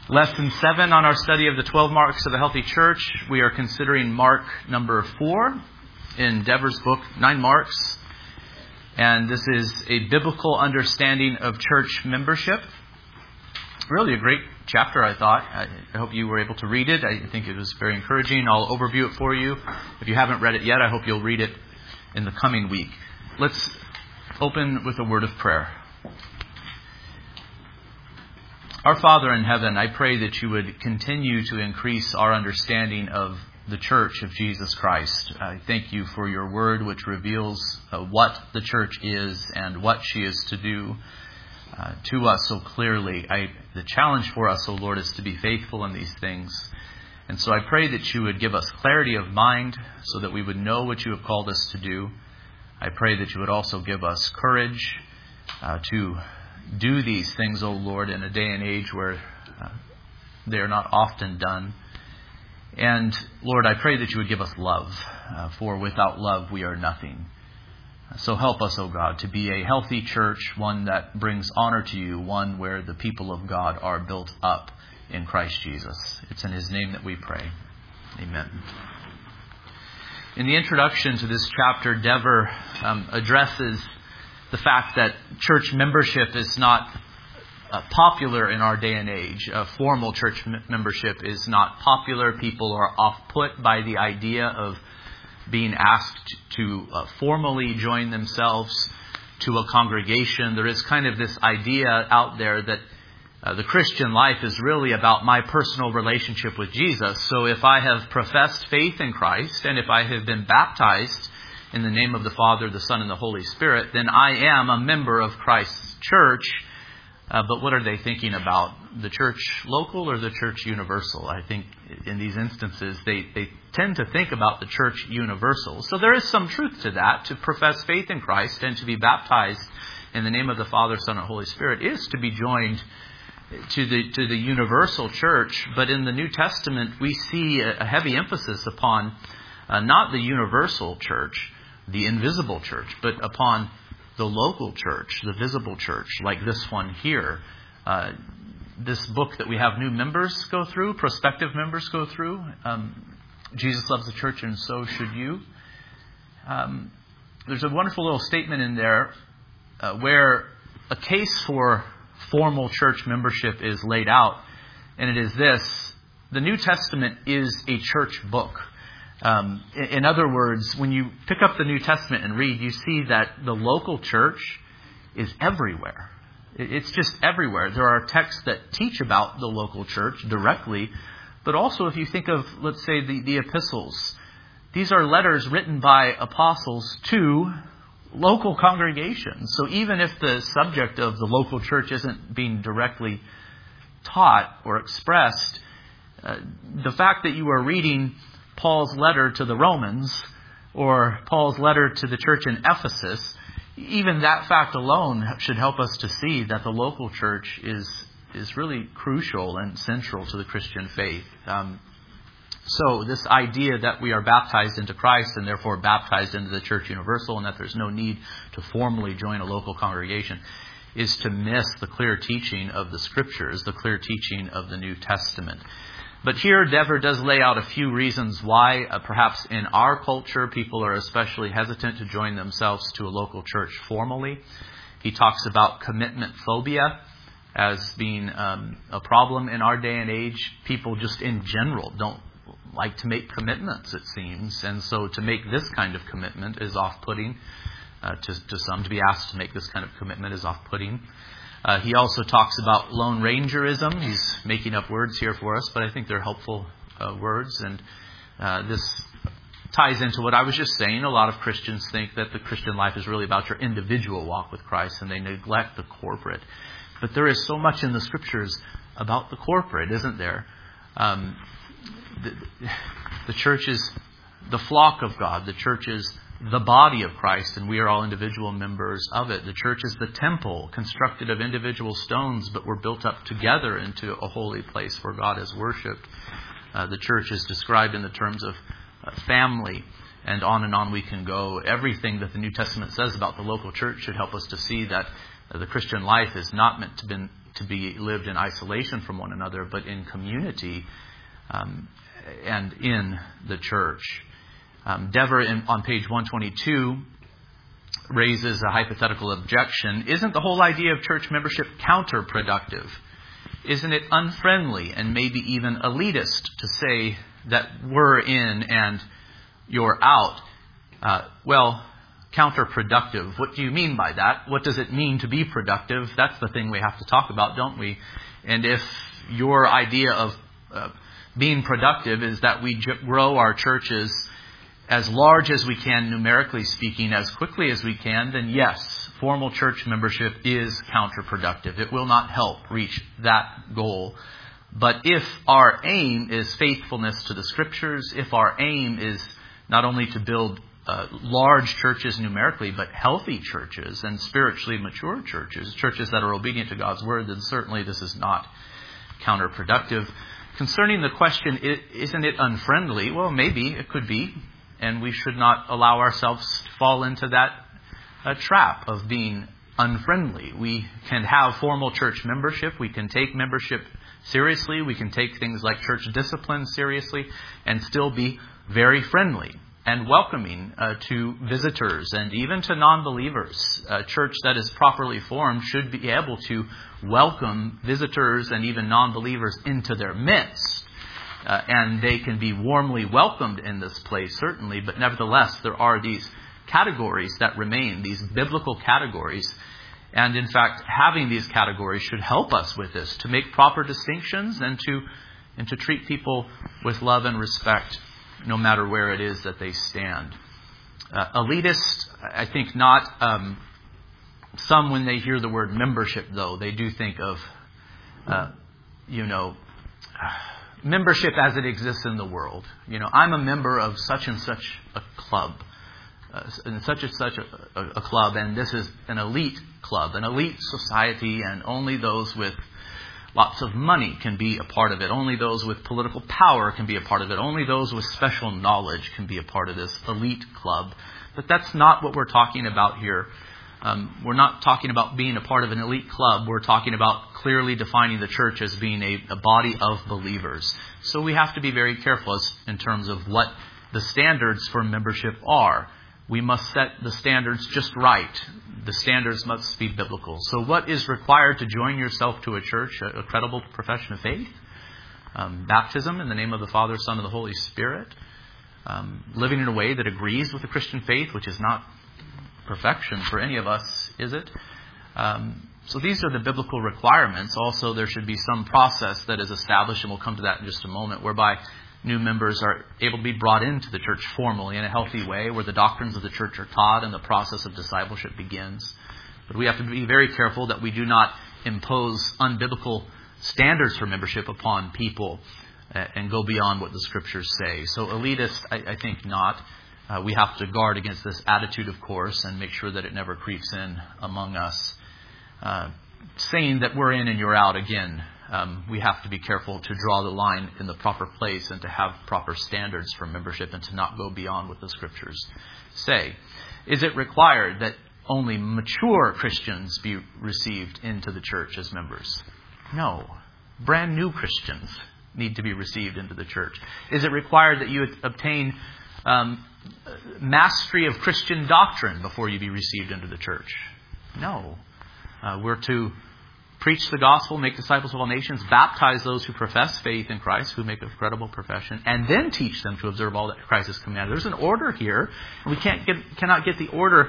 Lesson 7 on our study of the 12 marks of a healthy church. We are considering mark number 4 in Dever's book, 9 Marks. And this is a biblical understanding of church membership. Really a great chapter, I thought. I hope you were able to read it. I think it was very encouraging. I'll overview it for you. If you haven't read it yet, I hope you'll read it in the coming week. Let's open with a word of prayer. Our Father in heaven, I pray that you would continue to increase our understanding of the church of Jesus Christ. I thank you for your word, which reveals what the church is and what she is to do to us so clearly. The challenge for us, O Lord, is to be faithful in these things. And so I pray that you would give us clarity of mind so that we would know what you have called us to do. I pray that you would also give us courage to do these things, O Lord, in a day and age where they are not often done. And Lord, I pray that you would give us love, for without love we are nothing. So help us, O God, to be a healthy church, one that brings honor to you, one where the people of God are built up in Christ Jesus. It's in his name that we pray. Amen. In the introduction to this chapter, Dever addresses the fact that church membership is not popular in our day and age. Formal church membership is not popular. People are off-put by the idea of being asked to formally join themselves to a congregation. There is kind of this idea out there that the Christian life is really about my personal relationship with Jesus. So if I have professed faith in Christ and if I have been baptized in the name of the Father, the Son, and the Holy Spirit, then I am a member of Christ's church. But what are they thinking about? The church local or the church universal? I think in these instances, they tend to think about the church universal. So there is some truth to that. To profess faith in Christ and to be baptized in the name of the Father, Son, and Holy Spirit is to be joined to the universal church. But in the New Testament, we see a heavy emphasis upon not the universal church, the invisible church, but upon the local church, the visible church, like this one here. This book that we have new members go through, prospective members go through. Jesus loves the church and so should you. There's a wonderful little statement in there where a case for formal church membership is laid out. And it is this: the New Testament is a church book. In other words, when you pick up the New Testament and read, you see that the local church is everywhere. It's just everywhere. There are texts that teach about the local church directly, but also if you think of, let's say, the epistles, these are letters written by apostles to local congregations. So even if the subject of the local church isn't being directly taught or expressed, the fact that you are reading Paul's letter to the Romans or Paul's letter to the church in Ephesus, even that fact alone should help us to see that the local church is really crucial and central to the Christian faith. So this idea that we are baptized into Christ and therefore baptized into the church universal and that there's no need to formally join a local congregation is to miss the clear teaching of the Scriptures, the clear teaching of the New Testament. But here, Dever does lay out a few reasons why, perhaps in our culture, people are especially hesitant to join themselves to a local church formally. He talks about commitment phobia as being a problem in our day and age. People just in general don't like to make commitments, it seems. And so to make this kind of commitment is off-putting to some. To be asked to make this kind of commitment is off-putting. He also talks about Lone Rangerism. He's making up words here for us, but I think they're helpful words. And this ties into what I was just saying. A lot of Christians think that the Christian life is really about your individual walk with Christ, and they neglect the corporate. But there is so much in the Scriptures about the corporate, isn't there? The church is the flock of God. The church is the body of Christ, and we are all individual members of it. The church is the temple, constructed of individual stones, but we're built up together into a holy place where God is worshipped. The church is described in the terms of family, and on we can go. Everything that the New Testament says about the local church should help us to see that the Christian life is not meant to be lived in isolation from one another, but in community and in the church. Dever, on page 122, raises a hypothetical objection. Isn't the whole idea of church membership counterproductive? Isn't it unfriendly and maybe even elitist to say that we're in and you're out? Counterproductive. What do you mean by that? What does it mean to be productive? That's the thing we have to talk about, don't we? And if your idea of being productive is that we grow our churches as large as we can, numerically speaking, as quickly as we can, then yes, formal church membership is counterproductive. It will not help reach that goal. But if our aim is faithfulness to the Scriptures, if our aim is not only to build large churches numerically, but healthy churches and spiritually mature churches, churches that are obedient to God's Word, then certainly this is not counterproductive. Concerning the question, isn't it unfriendly? Well, maybe it could be. And we should not allow ourselves to fall into that trap of being unfriendly. We can have formal church membership. We can take membership seriously. We can take things like church discipline seriously and still be very friendly and welcoming to visitors and even to non-believers. A church that is properly formed should be able to welcome visitors and even non-believers into their midst. And they can be warmly welcomed in this place, certainly, but nevertheless, there are these categories that remain, these biblical categories. And in fact, having these categories should help us with this, to make proper distinctions and to treat people with love and respect, no matter where it is that they stand. Elitist, I think not. Some, when they hear the word membership, though, they do think of, membership as it exists in the world. I'm a member of such and such a club, and such and such a club, and this is an elite club, an elite society, and only those with lots of money can be a part of it. Only those with political power can be a part of it. Only those with special knowledge can be a part of this elite club. But that's not what we're talking about here. We're not talking about being a part of an elite club. We're talking about clearly defining the church as being a body of believers. So we have to be very careful in terms of what the standards for membership are. We must set the standards just right. The standards must be biblical. So what is required to join yourself to a church, a credible profession of faith? Baptism in the name of the Father, Son, and the Holy Spirit. Living in a way that agrees with the Christian faith, which is not perfection for any of us, is it? So these are the biblical requirements. Also, there should be some process that is established, and we'll come to that in just a moment, whereby new members are able to be brought into the church formally in a healthy way, where the doctrines of the church are taught and the process of discipleship begins. But we have to be very careful that we do not impose unbiblical standards for membership upon people and go beyond what the Scriptures say. So elitist, I think not. We have to guard against this attitude, of course, and make sure that it never creeps in among us. Saying that we're in and you're out, again, we have to be careful to draw the line in the proper place and to have proper standards for membership and to not go beyond what the Scriptures say. Is it required that only mature Christians be received into the church as members? No. Brand new Christians need to be received into the church. Is it required that you obtain mastery of Christian doctrine before you be received into the church? No. We're to preach the gospel, make disciples of all nations, baptize those who profess faith in Christ, who make a credible profession, and then teach them to observe all that Christ has commanded. There's an order here, and we cannot get the order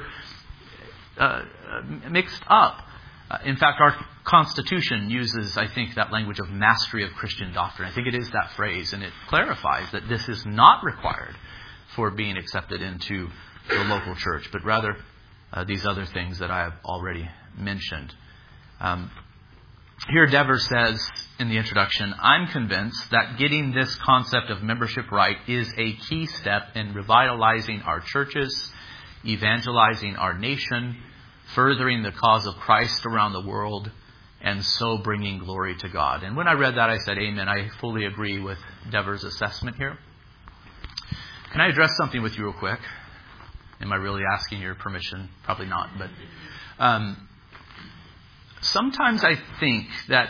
mixed up. In fact, our Constitution uses, I think, that language of mastery of Christian doctrine. I think it is that phrase, and it clarifies that this is not required for being accepted into the local church, but rather these other things that I have already mentioned. Here Dever says in the introduction, I'm convinced that getting this concept of membership right is a key step in revitalizing our churches, evangelizing our nation, furthering the cause of Christ around the world, and so bringing glory to God. And when I read that, I said, amen. I fully agree with Dever's assessment here. Can I address something with you real quick? Am I really asking your permission? Probably not. But sometimes I think that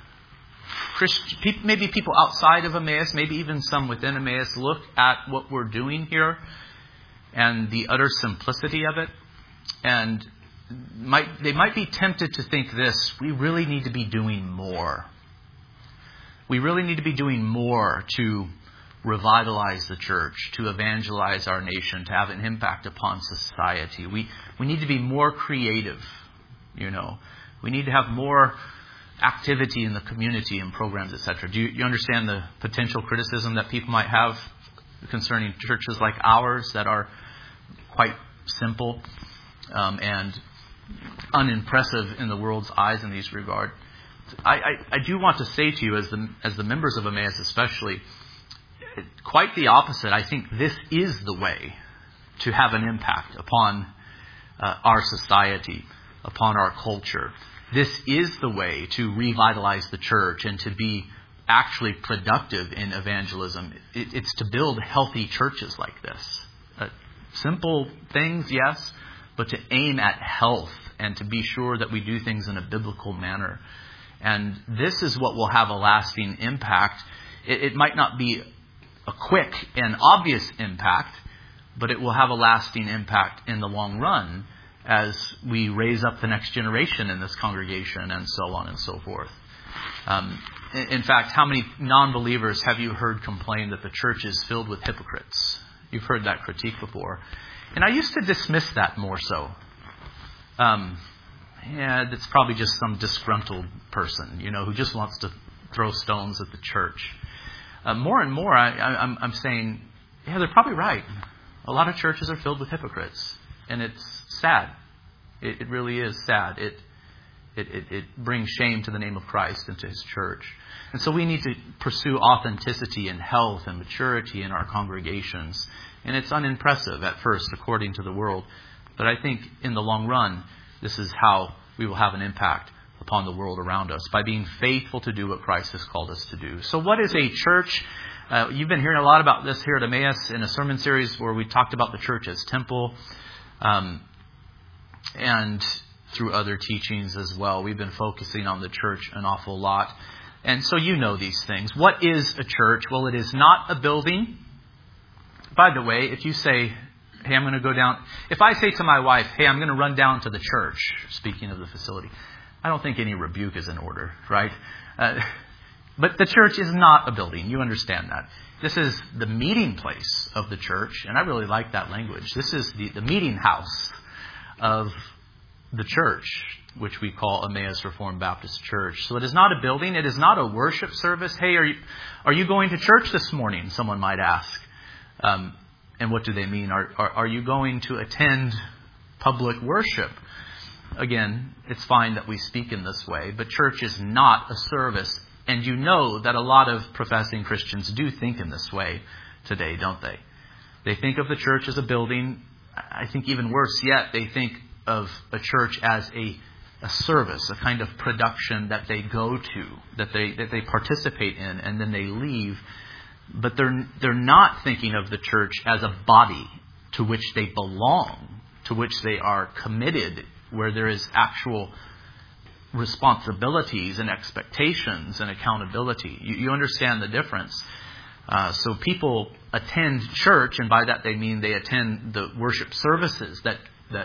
maybe people outside of Emmaus, maybe even some within Emmaus, look at what we're doing here and the utter simplicity of it, and they might be tempted to think this: we really need to be doing more. We really need to be doing more to revitalize the church, to evangelize our nation, to have an impact upon society. We need to be more creative, We need to have more activity in the community and programs, etc. Do you understand the potential criticism that people might have concerning churches like ours that are quite simple and unimpressive in the world's eyes in these regard? I do want to say to you, as the members of Emmaus especially, quite the opposite. I think this is the way to have an impact upon our society, upon our culture. This is the way to revitalize the church and to be actually productive in evangelism. It's to build healthy churches like this. Simple things, yes, but to aim at health and to be sure that we do things in a biblical manner. And this is what will have a lasting impact. It might not be a quick and obvious impact, but it will have a lasting impact in the long run as we raise up the next generation in this congregation and so on and so forth. In fact, how many non-believers have you heard complain that the church is filled with hypocrites? You've heard that critique before. And I used to dismiss that more so. That's probably just some disgruntled person, who just wants to throw stones at the church. More and more, I'm saying, they're probably right. A lot of churches are filled with hypocrites. And it's sad. It really is sad. It brings shame to the name of Christ and to His church. And so we need to pursue authenticity and health and maturity in our congregations. And it's unimpressive at first, according to the world. But I think in the long run, this is how we will have an impact upon the world around us, by being faithful to do what Christ has called us to do. So what is a church? You've been hearing a lot about this here at Emmaus in a sermon series where we talked about the church as temple, and through other teachings as well. We've been focusing on the church an awful lot. And so you know these things. What is a church? Well, it is not a building. By the way, if you say, hey, I'm going to go down. If I say to my wife, hey, I'm going to run down to the church, speaking of the facility, I don't think any rebuke is in order, right? But the church is not a building. You understand that. This is the meeting place of the church, and I really like that language. This is the meeting house of the church, which we call Emmaus Reformed Baptist Church. So it is not a building. It is not a worship service. Hey, are you going to church this morning? Someone might ask. And what do they mean? Are you going to attend public worship? Again, it's fine that we speak in this way, but church is not a service. And you know that a lot of professing Christians do think in this way today, don't they? They think of the church as a building. I think even worse yet, they think of a church as a service, a kind of production that they go to, that they participate in, and then they leave. But they're not thinking of the church as a body to which they belong, to which they are committed, where there is actual responsibilities and expectations and accountability. You understand the difference. So people attend church, and by that they mean they attend the worship services that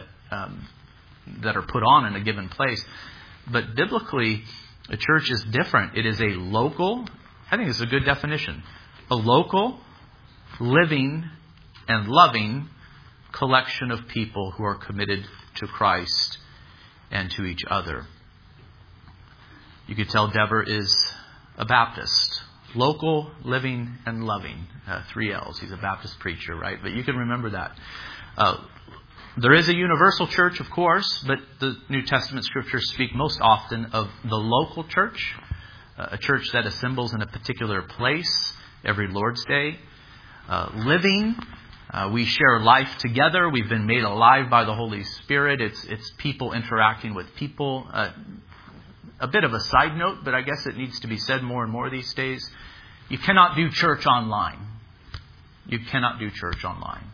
are put on in a given place. But biblically, a church is different. It is a local, I think it's a good definition, a local, living, and loving collection of people who are committed to Christ and to each other. You could tell Dever is a Baptist. Local, living, and loving. 3 L's. He's a Baptist preacher, right? But you can remember that. There is a universal church, of course, but the New Testament scriptures speak most often of the local church, a church that assembles in a particular place every Lord's Day. Living, we share life together. We've been made alive by the Holy Spirit. It's people interacting with people. A bit of a side note, but I guess it needs to be said more and more these days. You cannot do church online. You cannot do church online.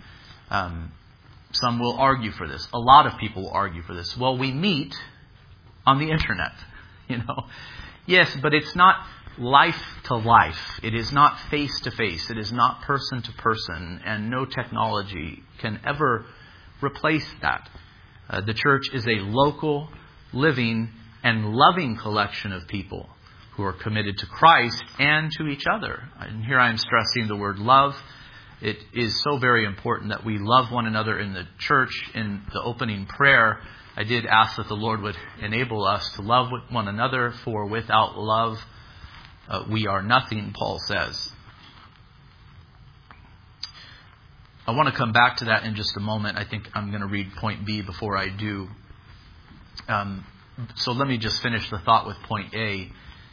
Some will argue for this. A lot of people will argue for this. Well, we meet on the internet, Yes, but it's not life to life. It is not face to face. It is not person to person, and no technology can ever replace that. The church is a local, living, and loving collection of people who are committed to Christ and to each other. And here I am stressing the word love. It is so very important that we love one another in the church. In the opening prayer, I did ask that the Lord would enable us to love one another, for without love, we are nothing, Paul says. I want to come back to that in just a moment. I think I'm going to read point B before I do. So let me just finish the thought with point A.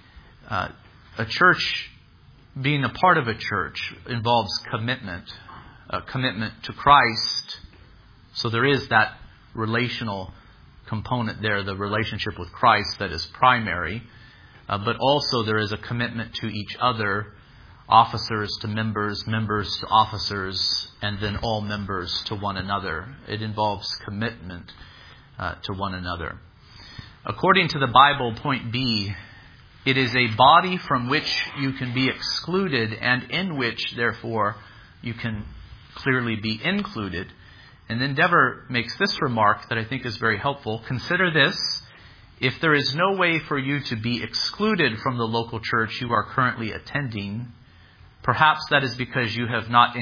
A church, being a part of a church, involves commitment. A commitment to Christ. So there is that relational component there, the relationship with Christ that is primary. But also there is a commitment to each other, officers to members, members to officers, and then all members to one another. It involves commitment to one another. According to the Bible, point B, it is a body from which you can be excluded and in which, therefore, you can clearly be included. And then Dever makes this remark that I think is very helpful. Consider this: if there is no way for you to be excluded from the local church you are currently attending, perhaps that is because you have not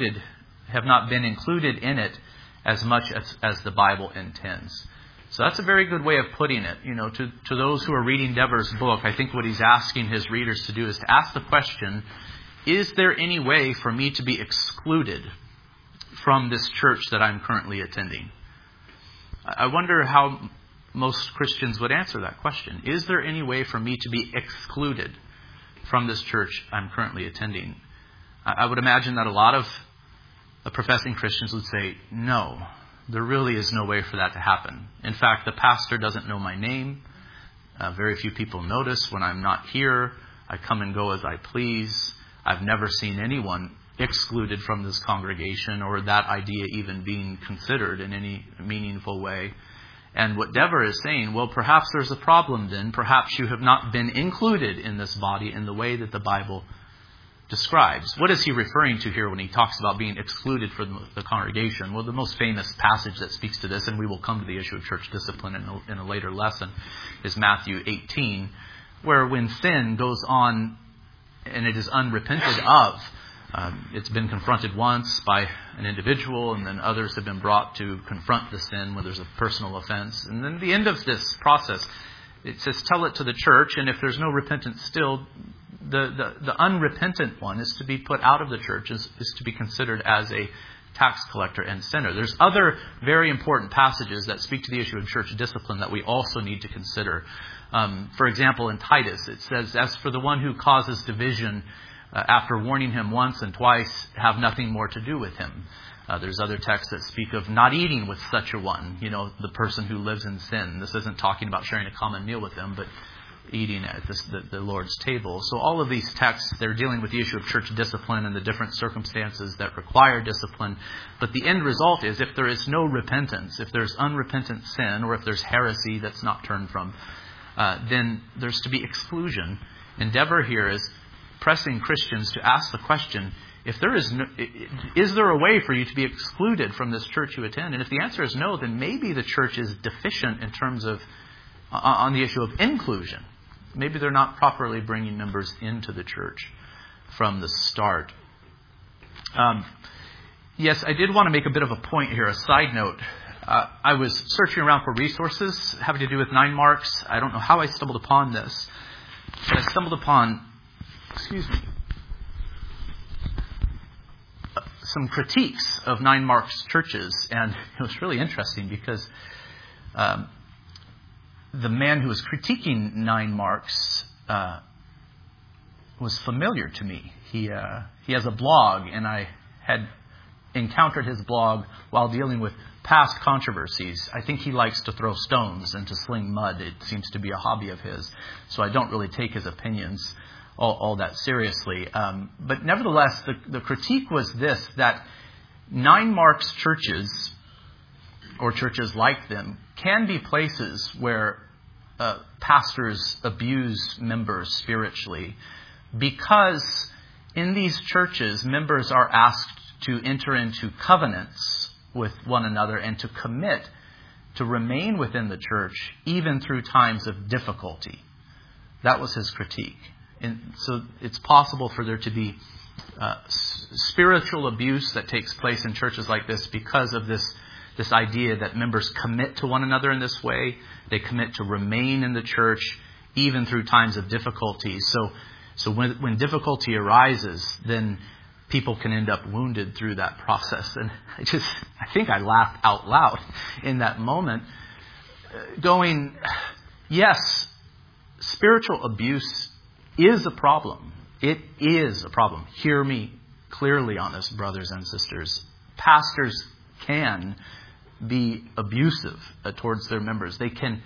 been included in it as much as the Bible intends. So that's a very good way of putting it. To those who are reading Dever's book, I think what he's asking his readers to do is to ask the question, is there any way for me to be excluded from this church that I'm currently attending? I wonder how most Christians would answer that question. Is there any way for me to be excluded from this church I'm currently attending? I would imagine that a lot of professing Christians would say, no, there really is no way for that to happen. In fact, the pastor doesn't know my name. Very few people notice when I'm not here. I come and go as I please. I've never seen anyone excluded from this congregation or that idea even being considered in any meaningful way. And what Dever is saying, well, perhaps there's a problem then. Perhaps you have not been included in this body in the way that the Bible describes. What is he referring to here when he talks about being excluded from the congregation? Well, the most famous passage that speaks to this, and we will come to the issue of church discipline in a later lesson, is Matthew 18, where when sin goes on and it is unrepented of, it's been confronted once by an individual, and then others have been brought to confront the sin when there's a personal offense. And then at the end of this process, it says, tell it to the church, and if there's no repentance still, the unrepentant one is to be put out of the church, is to be considered as a tax collector and sinner. There's other very important passages that speak to the issue of church discipline that we also need to consider. For example, in Titus, it says, as for the one who causes division, after warning him once and twice, have nothing more to do with him. There's other texts that speak of not eating with such a one, the person who lives in sin. This isn't talking about sharing a common meal with them, but eating at the Lord's table. So all of these texts, they're dealing with the issue of church discipline and the different circumstances that require discipline. But the end result is, if there is no repentance, if there's unrepentant sin, or if there's heresy that's not turned from, then there's to be exclusion. Endeavor here is pressing Christians to ask the question, is there a way for you to be excluded from this church you attend? And if the answer is no, then maybe the church is deficient in terms of, on the issue of inclusion. Maybe they're not properly bringing members into the church from the start. Yes, I did want to make a bit of a point here, a side note. I was searching around for resources having to do with 9 marks. I don't know how I stumbled upon this, but I stumbled upon some critiques of 9 marks churches, and it was really interesting because the man who was critiquing 9 marks was familiar to me. He has a blog, and I had encountered his blog while dealing with past controversies. I think he likes to throw stones and to sling mud. It seems to be a hobby of his, so I don't really take his opinions all that seriously. But nevertheless, the critique was this, that 9 marks churches, or churches like them, can be places where pastors abuse members spiritually? Because in these churches, members are asked to enter into covenants with one another and to commit to remain within the church even through times of difficulty. That was his critique. And so it's possible for there to be spiritual abuse that takes place in churches like this because of this idea that members commit to one another in this way. They commit to remain in the church even through times of difficulty. So when difficulty arises, then people can end up wounded through that process. And I think I laughed out loud in that moment, going, yes, spiritual abuse is a problem. It is a problem. Hear me clearly on this, brothers and sisters. Pastors can be abusive towards their members. They can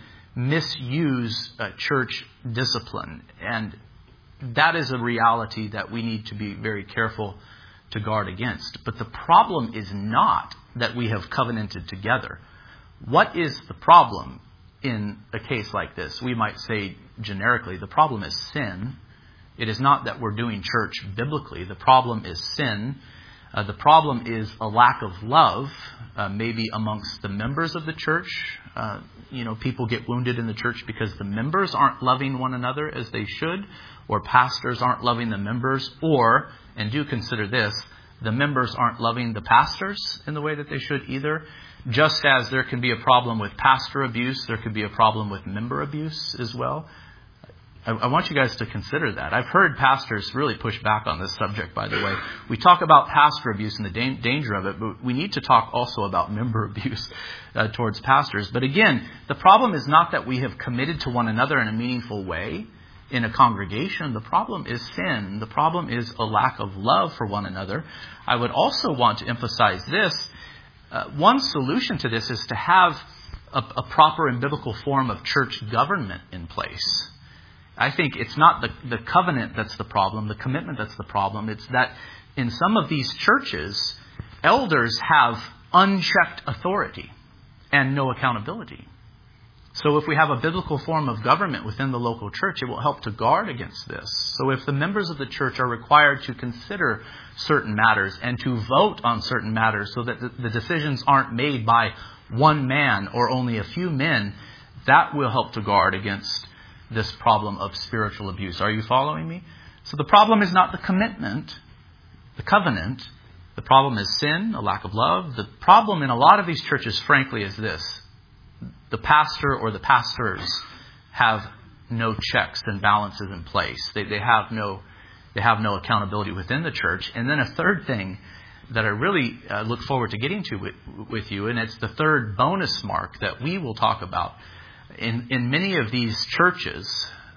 misuse church discipline. And that is a reality that we need to be very careful to guard against. But the problem is not that we have covenanted together. What is the problem in a case like this? We might say generically, the problem is sin. It is not that we're doing church biblically. The problem is sin. The problem is a lack of love, maybe amongst the members of the church. People get wounded in the church because the members aren't loving one another as they should, or pastors aren't loving the members, or, and do consider this, the members aren't loving the pastors in the way that they should either. Just as there can be a problem with pastor abuse, there could be a problem with member abuse as well. I want you guys to consider that. I've heard pastors really push back on this subject, by the way. We talk about pastor abuse and the danger of it, but we need to talk also about member abuse towards pastors. But again, the problem is not that we have committed to one another in a meaningful way in a congregation. The problem is sin. The problem is a lack of love for one another. I would also want to emphasize this. One solution to this is to have a proper and biblical form of church government in place. I think it's not the covenant that's the problem, the commitment that's the problem. It's that in some of these churches, elders have unchecked authority and no accountability. So if we have a biblical form of government within the local church, it will help to guard against this. So if the members of the church are required to consider certain matters and to vote on certain matters so that the decisions aren't made by one man or only a few men, that will help to guard against this problem of spiritual abuse. Are you following me? So the problem is not the commitment, the covenant. The problem is sin, a lack of love. The problem in a lot of these churches, frankly, is this. The pastor or the pastors have no checks and balances in place. They have no accountability within the church. And then a third thing that I really look forward to getting to with you, and it's the third bonus mark that we will talk about. In many of these churches,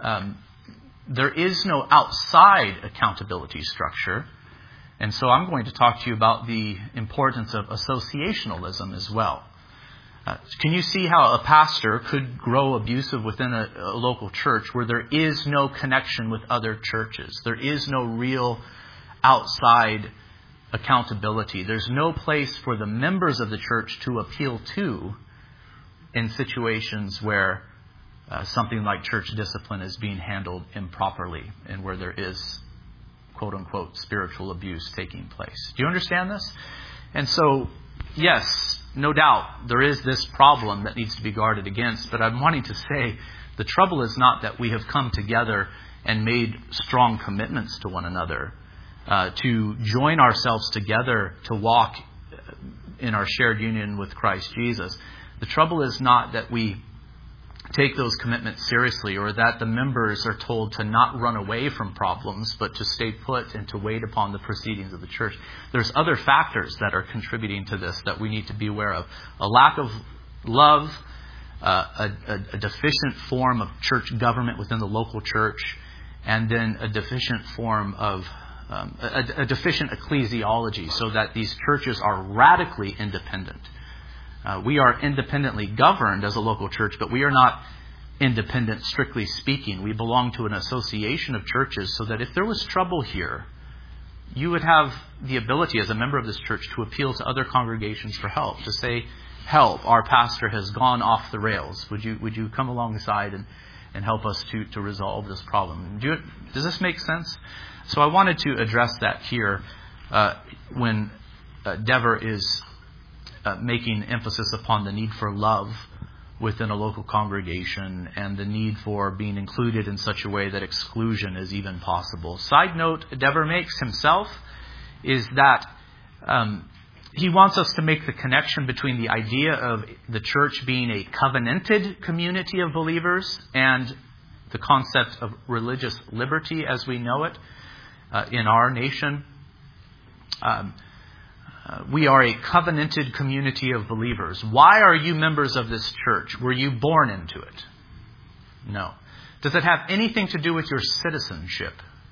there is no outside accountability structure. And so I'm going to talk to you about the importance of associationalism as well. Can you see how a pastor could grow abusive within a local church where there is no connection with other churches? There is no real outside accountability. There's no place for the members of the church to appeal to in situations where something like church discipline is being handled improperly and where there is, quote unquote, spiritual abuse taking place. Do you understand this? And so, yes, no doubt there is this problem that needs to be guarded against, but I'm wanting to say the trouble is not that we have come together and made strong commitments to one another, to join ourselves together to walk in our shared union with Christ Jesus. The trouble is not that we take those commitments seriously or that the members are told to not run away from problems but to stay put and to wait upon the proceedings of the church. There's other factors that are contributing to this that we need to be aware of. A lack of love, a deficient form of church government within the local church, and then a deficient form of a deficient ecclesiology so that these churches are radically independent. We are independently governed as a local church, but we are not independent, strictly speaking. We belong to an association of churches so that if there was trouble here, you would have the ability as a member of this church to appeal to other congregations for help, to say, help, our pastor has gone off the rails. Would you come alongside and help us to resolve this problem. Does this make sense? So I wanted to address that here when Dever is making emphasis upon the need for love within a local congregation and the need for being included in such a way that exclusion is even possible. Side note Dever makes himself is that he wants us to make the connection between the idea of the church being a covenanted community of believers and the concept of religious liberty as we know it in our nation. We are a covenanted community of believers. Why are you members of this church? Were you born into it? No. Does it have anything to do with your citizenship?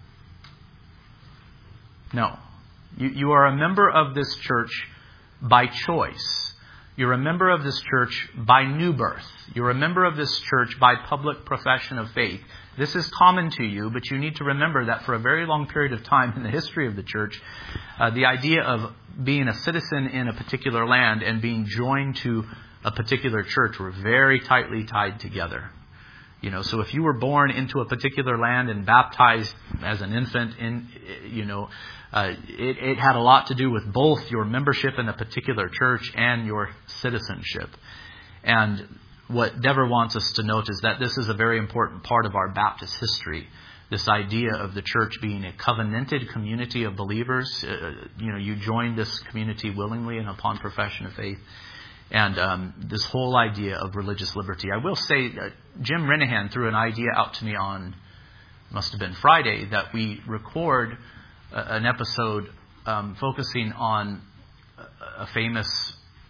No. You are a member of this church by choice. You're a member of this church by new birth. You're a member of this church by public profession of faith. This is common to you, but you need to remember that for a very long period of time in the history of the church, the idea of being a citizen in a particular land and being joined to a particular church were very tightly tied together. So if you were born into a particular land and baptized as an infant, it had a lot to do with both your membership in a particular church and your citizenship. And what Dever wants us to note is that this is a very important part of our Baptist history. This idea of the church being a covenanted community of believers. You join this community willingly and upon profession of faith. And this whole idea of religious liberty. I will say Jim Renahan threw an idea out to me on, must have been Friday, that we record an episode focusing on a famous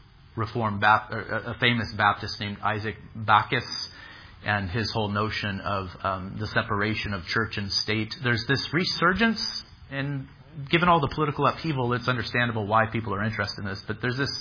famous Baptist named Isaac Backus and his whole notion of the separation of church and state. There's this resurgence, and given all the political upheaval, it's understandable why people are interested in this. But there's this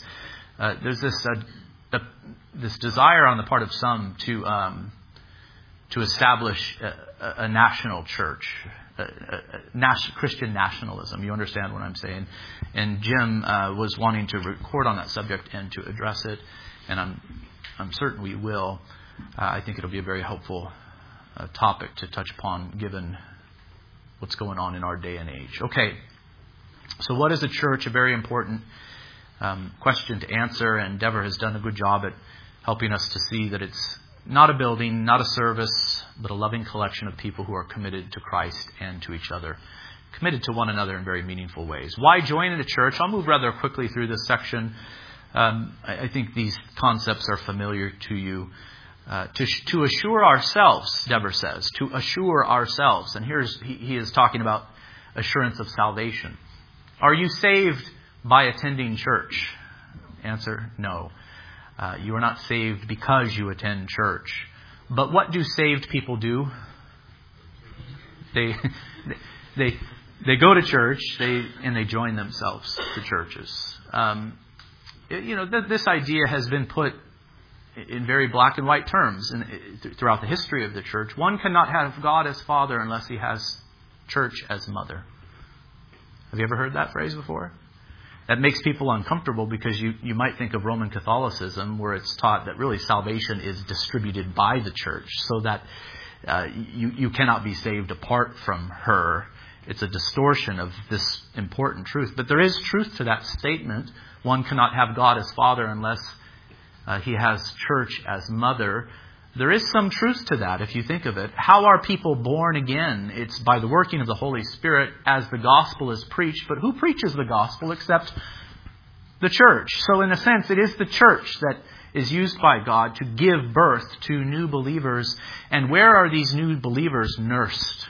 desire on the part of some to establish a national church. Christian nationalism. You understand what I'm saying? And Jim was wanting to record on that subject and to address it, and I'm certain we will. I think it'll be a very helpful topic to touch upon given what's going on in our day and age. Okay, so what is a church? A very important question to answer, and Dever has done a good job at helping us to see that it's not a building, not a service, but a loving collection of people who are committed to Christ and to each other, committed to one another in very meaningful ways. Why join in a church? I'll move rather quickly through this section. I think these concepts are familiar to you. To assure ourselves, Dever says, to assure ourselves. And he is talking about assurance of salvation. Are you saved by attending church? Answer, no. You are not saved because you attend church. But what do saved people do? They go to church and they join themselves to churches. This idea has been put in very black and white terms throughout the history of the church. One cannot have God as Father unless he has church as mother. Have you ever heard that phrase before? That makes people uncomfortable because you might think of Roman Catholicism, where it's taught that really salvation is distributed by the church, so that you cannot be saved apart from her. It's a distortion of this important truth. But there is truth to that statement. One cannot have God as Father unless he has church as mother. There is some truth to that if you think of it. How are people born again? It's by the working of the Holy Spirit as the gospel is preached. But who preaches the gospel except the church? So in a sense, it is the church that is used by God to give birth to new believers. And where are these new believers nursed?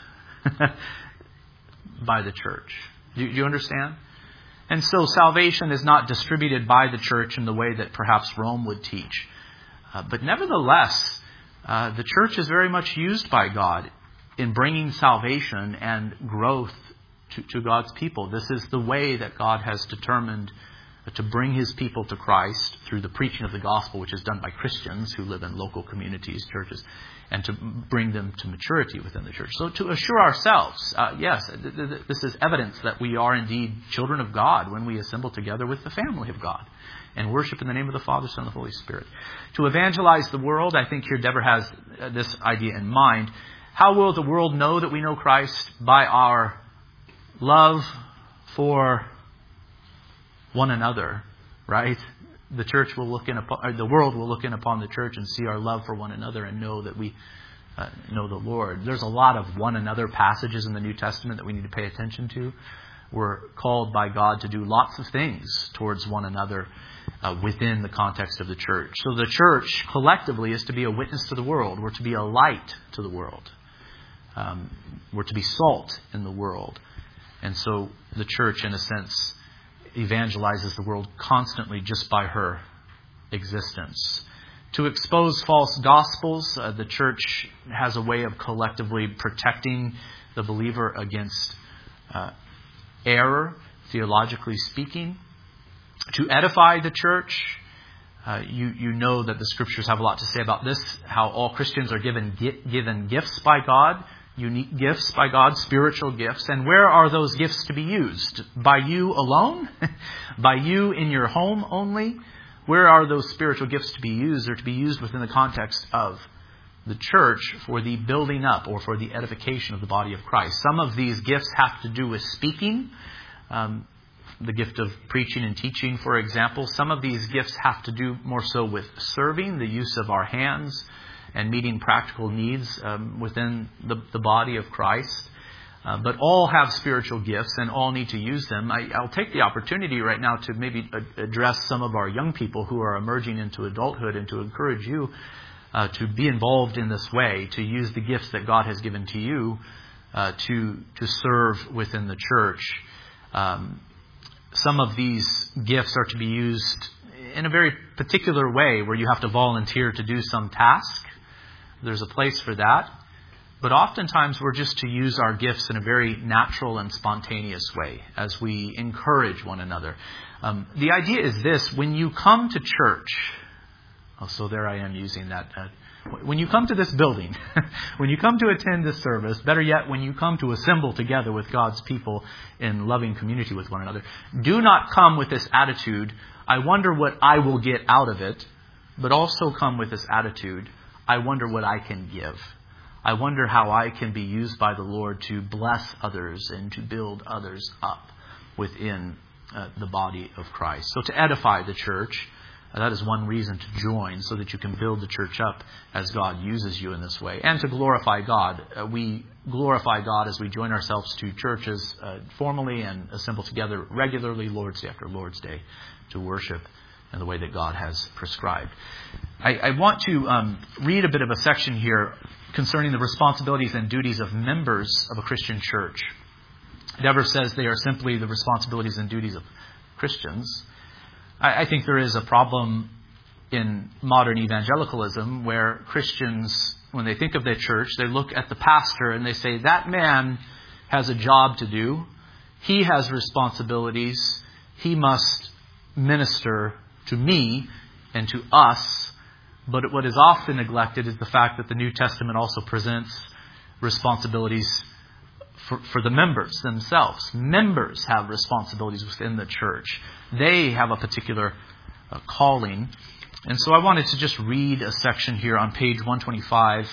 By the church. Do you understand? And so salvation is not distributed by the church in the way that perhaps Rome would teach. But nevertheless, the church is very much used by God in bringing salvation and growth to God's people. This is the way that God has determined to bring his people to Christ through the preaching of the gospel, which is done by Christians who live in local communities, churches, and to bring them to maturity within the church. So to assure ourselves, yes, this is evidence that we are indeed children of God when we assemble together with the family of God. and worship in the name of the Father, Son, and the Holy Spirit. To evangelize the world, I think here Deborah has this idea in mind. How will the world know that we know Christ? By our love for one another, right? The church will look in upon, or the world will look in upon the church and see our love for one another and know that we know the Lord. There's a lot of one another passages in the New Testament that we need to pay attention to. We're called by God to do lots of things towards one another within the context of the church. So the church collectively is to be a witness to the world. We're to be a light to the world. We're to be salt in the world. And so the church, in a sense, evangelizes the world constantly just by her existence. To expose false gospels, the church has a way of collectively protecting the believer against error, theologically speaking. To edify the church, you know that the Scriptures have a lot to say about this, how all Christians are given gifts by God, unique gifts by God, spiritual gifts. And where are those gifts to be used? By you alone? By you in your home only? Where are those spiritual gifts to be used? They're to be used within the context of the church for the building up or for the edification of the body of Christ. Some of these gifts have to do with speaking, the gift of preaching and teaching, for example. Some of these gifts have to do more so with serving, the use of our hands, and meeting practical needs within the body of Christ. But all have spiritual gifts and all need to use them. I'll take the opportunity right now to maybe address some of our young people who are emerging into adulthood and to encourage you to be involved in this way, to use the gifts that God has given to you to serve within the church. Some of these gifts are to be used in a very particular way where you have to volunteer to do some task. There's a place for that. But oftentimes we're just to use our gifts in a very natural and spontaneous way as we encourage one another. The idea is this: when you come to church, so there I am using that. When you come to this building, when you come to attend this service, better yet, when you come to assemble together with God's people in loving community with one another, do not come with this attitude, I wonder what I will get out of it, but also come with this attitude, I wonder what I can give. I wonder how I can be used by the Lord to bless others and to build others up within the body of Christ. So to edify the church, that is one reason to join, so that you can build the church up as God uses you in this way. And to glorify God. We glorify God as we join ourselves to churches formally and assemble together regularly, Lord's Day after Lord's Day, to worship in the way that God has prescribed. I want to read a bit of a section here concerning the responsibilities and duties of members of a Christian church. Deborah says they are simply the responsibilities and duties of Christians. I think there is a problem in modern evangelicalism where Christians, when they think of their church, they look at the pastor and they say, that man has a job to do. He has responsibilities. He must minister to me and to us. But what is often neglected is the fact that the New Testament also presents responsibilities for the members themselves. Members have responsibilities within the church. They have a particular calling. And so I wanted to just read a section here on page 125.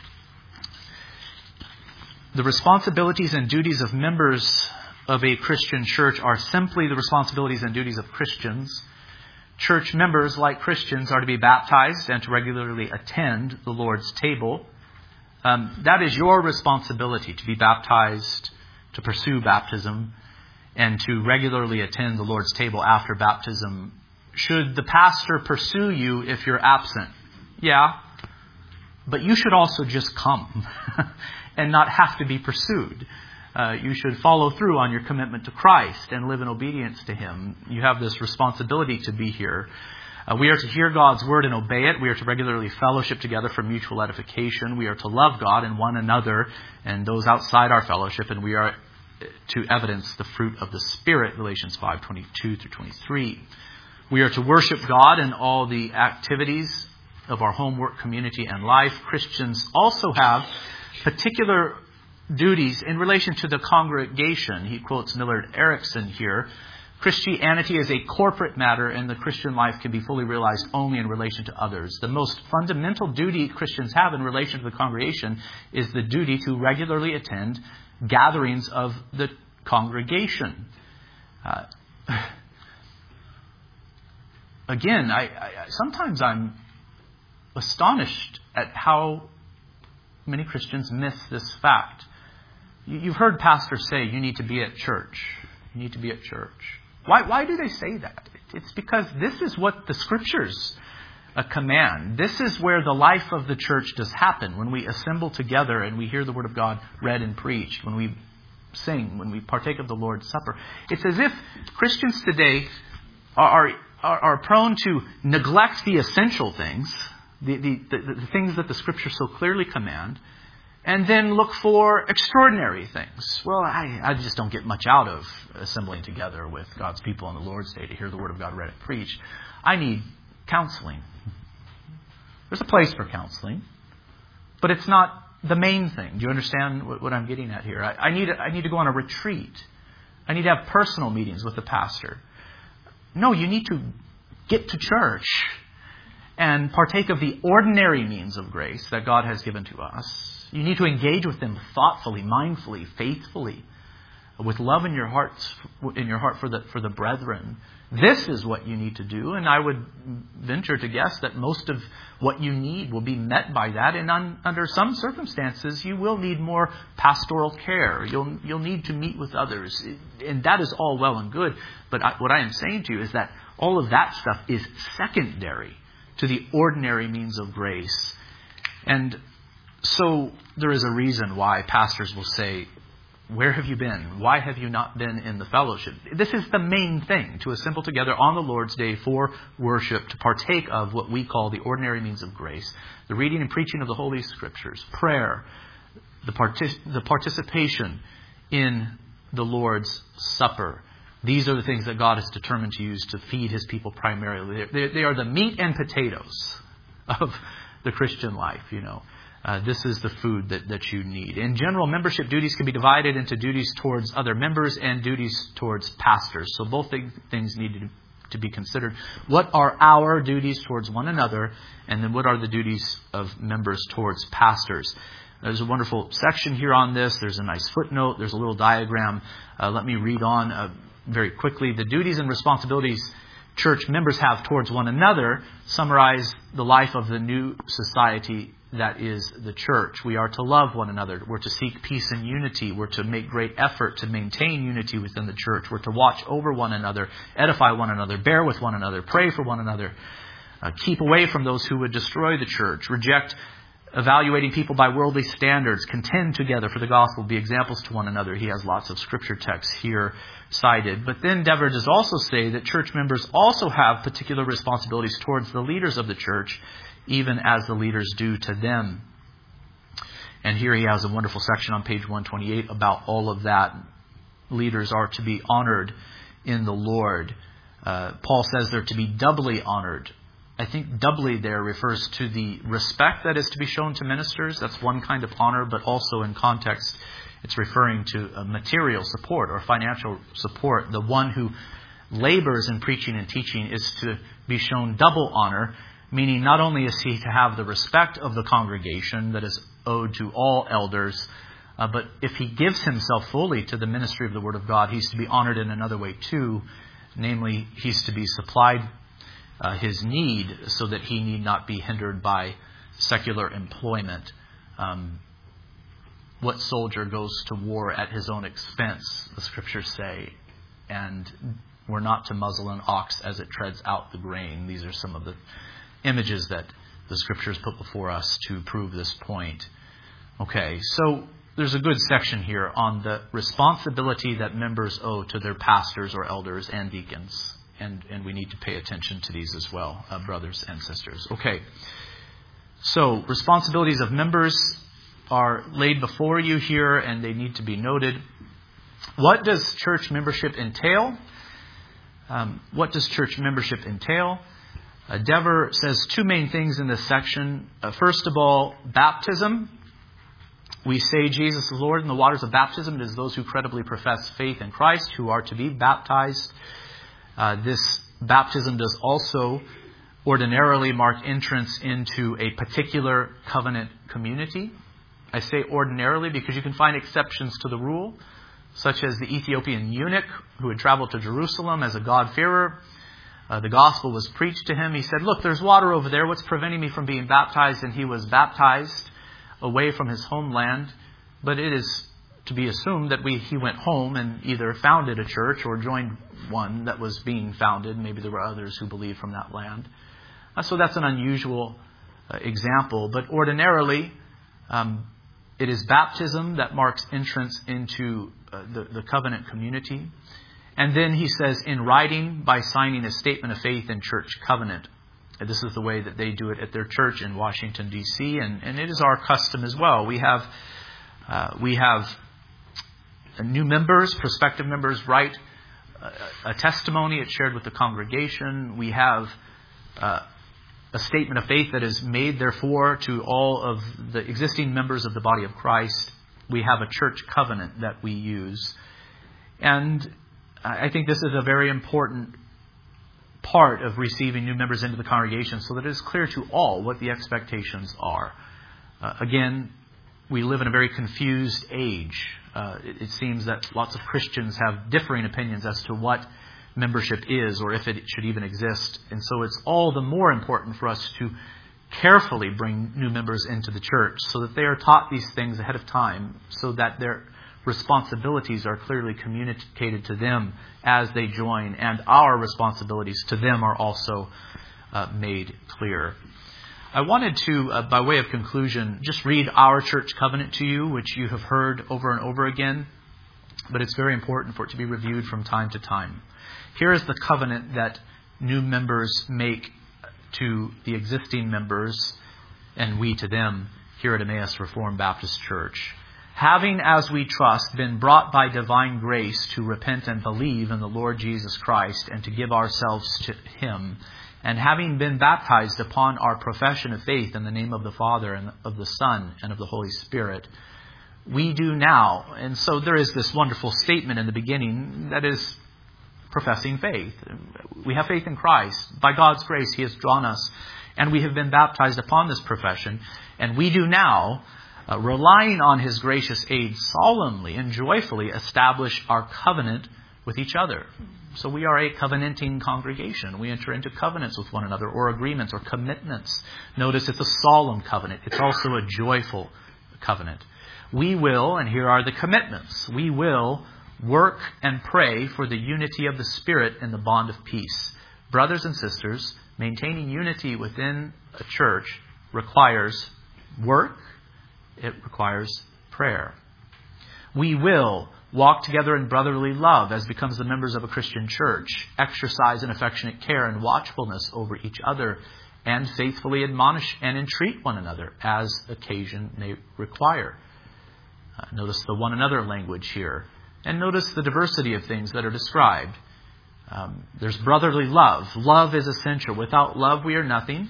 The responsibilities and duties of members of a Christian church are simply the responsibilities and duties of Christians. Church members, like Christians, are to be baptized and to regularly attend the Lord's table. That is your responsibility, to be baptized, to pursue baptism, and to regularly attend the Lord's table after baptism. Should the pastor pursue you if you're absent? Yeah, but you should also just come and not have to be pursued. You should follow through on your commitment to Christ and live in obedience to Him. You have this responsibility to be here. We are to hear God's word and obey it. We are to regularly fellowship together for mutual edification. We are to love God and one another and those outside our fellowship. And we are to evidence the fruit of the Spirit, Galatians 5:22-23. We are to worship God in all the activities of our homework, community, and life. Christians also have particular duties in relation to the congregation. He quotes Millard Erickson here Christianity is a corporate matter, and the Christian life can be fully realized only in relation to others. The most fundamental duty Christians have in relation to the congregation is the duty to regularly attend gatherings of the congregation. Again, sometimes I'm astonished at how many Christians miss this fact. You've heard pastors say you need to be at church. You need to be at church. Why do they say that? It's because this is what the Scriptures command. This is where the life of the church does happen. When we assemble together and we hear the Word of God read and preached. When we sing. When we partake of the Lord's Supper. It's as if Christians today are prone to neglect the essential things. The things that the Scriptures so clearly command. And then look for extraordinary things. Well, I just don't get much out of assembling together with God's people on the Lord's Day to hear the Word of God read and preached. I need counseling. There's a place for counseling, but it's not the main thing. Do you understand what I'm getting at here? I need to go on a retreat. I need to have personal meetings with the pastor. No, you need to get to church and partake of the ordinary means of grace that God has given to us. You need to engage with them thoughtfully, mindfully, faithfully, with love in your heart for the brethren. This is what you need to do, and I would venture to guess that most of what you need will be met by that. And under some circumstances, you will need more pastoral care. You'll need to meet with others, and that is all well and good. But what I am saying to you is that all of that stuff is secondary to the ordinary means of grace. And so there is a reason why pastors will say, where have you been? Why have you not been in the fellowship? This is the main thing, to assemble together on the Lord's Day for worship, to partake of what we call the ordinary means of grace, the reading and preaching of the Holy Scriptures, prayer, the participation in the Lord's Supper. These are the things that God is determined to use to feed His people primarily. They are the meat and potatoes of the Christian life, you know. This is the food that you need. In general, membership duties can be divided into duties towards other members and duties towards pastors. So both things need to be considered. What are our duties towards one another? And then what are the duties of members towards pastors? There's a wonderful section here on this. There's a nice footnote. There's a little diagram. Let me read on very quickly. The duties and responsibilities church members have towards one another summarize the life of the new society that is the church. We are to love one another. We're to seek peace and unity. We're to make great effort to maintain unity within the church. We're to watch over one another, edify one another, bear with one another, pray for one another, keep away from those who would destroy the church, reject evaluating people by worldly standards, contend together for the gospel, be examples to one another. He has lots of scripture texts here cited. But then Dever does also say that church members also have particular responsibilities towards the leaders of the church, even as the leaders do to them. And here he has a wonderful section on page 128 about all of that. Leaders are to be honored in the Lord. Paul says they're to be doubly honored. I think doubly there refers to the respect that is to be shown to ministers. That's one kind of honor, but also in context, it's referring to material support or financial support. The one who labors in preaching and teaching is to be shown double honor, meaning not only is he to have the respect of the congregation that is owed to all elders, but if he gives himself fully to the ministry of the Word of God, he's to be honored in another way too. Namely, he's to be supplied his need so that he need not be hindered by secular employment. What soldier goes to war at his own expense, the Scriptures say, and we're not to muzzle an ox as it treads out the grain. These are some of the images that the Scriptures put before us to prove this point. Okay, so there's a good section here on the responsibility that members owe to their pastors or elders and deacons. And we need to pay attention to these as well, brothers and sisters. Okay, so responsibilities of members are laid before you here, and they need to be noted. What does church membership entail? What does church membership entail? Dever says two main things in this section. First of all, baptism. We say Jesus is Lord in the waters of baptism. It is those who credibly profess faith in Christ who are to be baptized. This baptism does also ordinarily mark entrance into a particular covenant community. I say ordinarily because you can find exceptions to the rule, such as the Ethiopian eunuch who had traveled to Jerusalem as a God-fearer. The gospel was preached to him. He said, "Look, there's water over there. What's preventing me from being baptized?" And he was baptized away from his homeland. But it is to be assumed that he went home and either founded a church or joined one that was being founded. Maybe there were others who believed from that land. So that's an unusual example. But ordinarily, it is baptism that marks entrance into the covenant community. And then he says, in writing by signing a statement of faith in church covenant. And this is the way that they do it at their church in Washington, D.C., and it is our custom as well. We have new members, prospective members, write a testimony. It's shared with the congregation. We have a statement of faith that is made, therefore, to all of the existing members of the body of Christ. We have a church covenant that we use. And I think this is a very important part of receiving new members into the congregation so that it is clear to all what the expectations are. Again, we live in a very confused age. It seems that lots of Christians have differing opinions as to what membership is or if it should even exist. And so it's all the more important for us to carefully bring new members into the church so that they are taught these things ahead of time so that their responsibilities are clearly communicated to them as they join, and our responsibilities to them are also made clear. I wanted to, by way of conclusion, just read our church covenant to you, which you have heard over and over again, but it's very important for it to be reviewed from time to time. Here is the covenant that new members make to the existing members, and we to them, here at Emmaus Reformed Baptist Church. Having, as we trust, been brought by divine grace to repent and believe in the Lord Jesus Christ and to give ourselves to Him, and having been baptized upon our profession of faith in the name of the Father and of the Son and of the Holy Spirit, we do now. And so there is this wonderful statement in the beginning that is professing faith. We have faith in Christ. By God's grace, He has drawn us, and we have been baptized upon this profession. And we do now, relying on His gracious aid, solemnly and joyfully establish our covenant with each other. So we are a covenanting congregation. We enter into covenants with one another, or agreements, or commitments. Notice it's a solemn covenant. It's also a joyful covenant. We will, and here are the commitments, we will work and pray for the unity of the Spirit in the bond of peace. Brothers and sisters, maintaining unity within a church requires work. It requires prayer. We will walk together in brotherly love as becomes the members of a Christian church, exercise an affectionate care and watchfulness over each other, and faithfully admonish and entreat one another as occasion may require. Notice the one another language here. And notice the diversity of things that are described. There's brotherly love. Love is essential. Without love, we are nothing.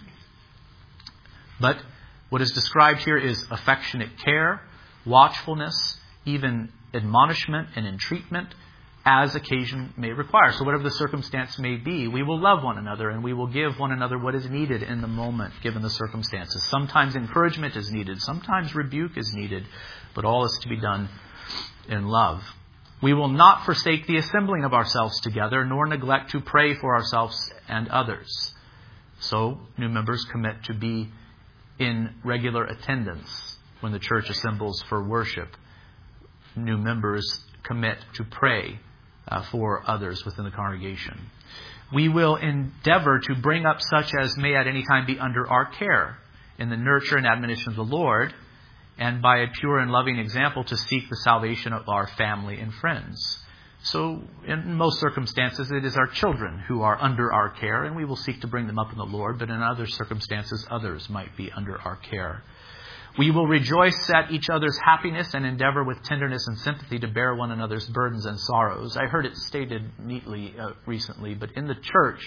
But what is described here is affectionate care, watchfulness, even admonishment and entreatment as occasion may require. So whatever the circumstance may be, we will love one another and we will give one another what is needed in the moment, given the circumstances. Sometimes encouragement is needed. Sometimes rebuke is needed. But all is to be done in love. We will not forsake the assembling of ourselves together, nor neglect to pray for ourselves and others. So new members commit to be in regular attendance when the church assembles for worship. New members commit to pray for others within the congregation. We will endeavor to bring up such as may at any time be under our care in the nurture and admonition of the Lord, and by a pure and loving example to seek the salvation of our family and friends. So in most circumstances, it is our children who are under our care, and we will seek to bring them up in the Lord, but in other circumstances, others might be under our care. We will rejoice at each other's happiness and endeavor with tenderness and sympathy to bear one another's burdens and sorrows. I heard it stated neatly recently, but in the church,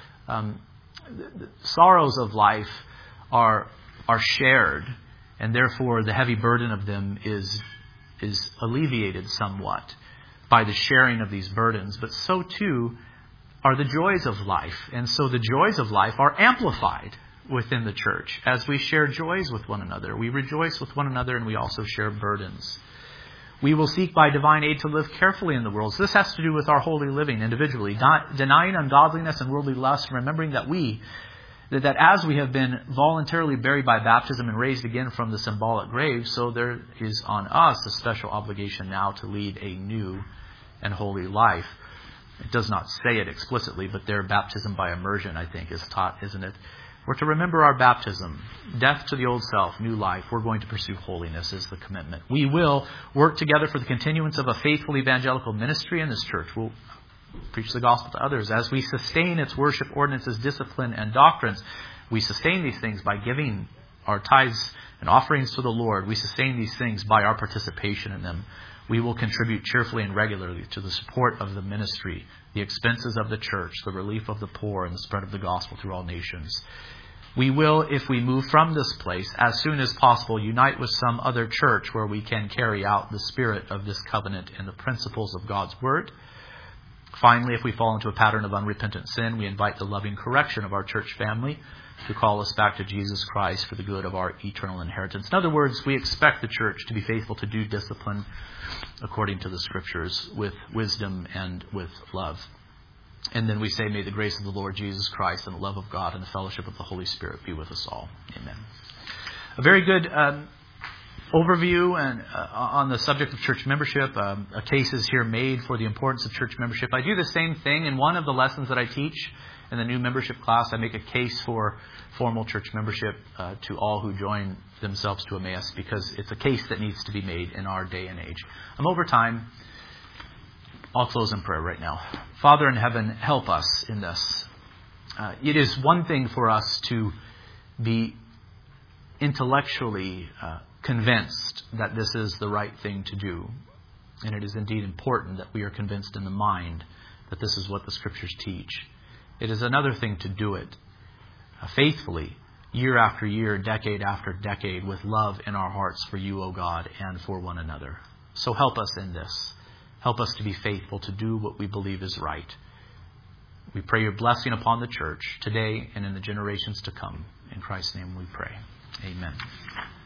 the sorrows of life are shared, and therefore the heavy burden of them is alleviated somewhat by the sharing of these burdens. But so too, are the joys of life. And so the joys of life are amplified within the church. As we share joys with one another, we rejoice with one another, and we also share burdens. We will seek by divine aid to live carefully in the world. So this has to do with our holy living individually, not denying ungodliness and worldly lust, remembering that that as we have been voluntarily buried by baptism and raised again from the symbolic grave, so there is on us a special obligation now to lead a new and holy life. It does not say it explicitly, but their baptism by immersion, I think, is taught, isn't it? We're to remember our baptism. Death to the old self, new life. We're going to pursue holiness is the commitment. We will work together for the continuance of a faithful evangelical ministry in this church. We'll preach the gospel to others. As we sustain its worship ordinances, discipline, and doctrines, we sustain these things by giving our tithes and offerings to the Lord. We sustain these things by our participation in them. We will contribute cheerfully and regularly to the support of the ministry, the expenses of the church, the relief of the poor, and the spread of the gospel through all nations. We will, if we move from this place, as soon as possible, unite with some other church where we can carry out the spirit of this covenant and the principles of God's Word. Finally, if we fall into a pattern of unrepentant sin, we invite the loving correction of our church family to call us back to Jesus Christ for the good of our eternal inheritance. In other words, we expect the church to be faithful to do discipline according to the Scriptures with wisdom and with love. And then we say, may the grace of the Lord Jesus Christ and the love of God and the fellowship of the Holy Spirit be with us all. Amen. A very good overview and on the subject of church membership. A case is here made for the importance of church membership. I do the same thing in one of the lessons that I teach in the new membership class. I make a case for formal church membership to all who join themselves to Emmaus, because it's a case that needs to be made in our day and age. I'm over time. I'll close in prayer right now. Father in heaven, help us in this. It is one thing for us to be intellectually convinced that this is the right thing to do. And it is indeed important that we are convinced in the mind that this is what the Scriptures teach. It is another thing to do it faithfully, year after year, decade after decade, with love in our hearts for you, O God, and for one another. So help us in this. Help us to be faithful to do what we believe is right. We pray your blessing upon the church today and in the generations to come. In Christ's name we pray. Amen.